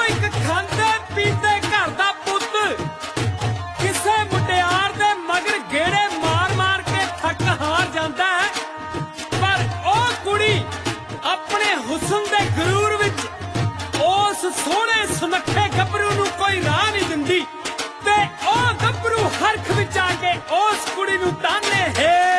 ਇੱਕ ਖਾਂਦੇ ਪੀਂਦੇ ਘਰ ਦਾ ਪੁੱਤ ਕਿਸੇ ਮੁਟਿਆਰ ਦੇ ਮਗਰ ਗੇੜੇ ਮਾਰ ਮਾਰ ਕੇ ਥੱਕ ਹਾਰ ਜਾਂਦਾ ਹੈ, ਪਰ ਉਹ ਕੁੜੀ ਆਪਣੇ ਹੁਸਨ ਦੇ ਗਰੂਰ ਵਿੱਚ ਉਸ ਸੋਹਣੇ ਸੁਨੱਖੇ ਗੱਭਰੂ ਨੂੰ ਕੋਈ ਰਾਹ ਨਹੀਂ ਦਿੰਦੀ ਤੇ ਉਹ ਗੱਭਰੂ ਹਰਖ ਵਿੱਚ ਆ ਕੇ ਉਸ ਕੁੜੀ ਨੂੰ ਤਾਨੇ ਹੈ।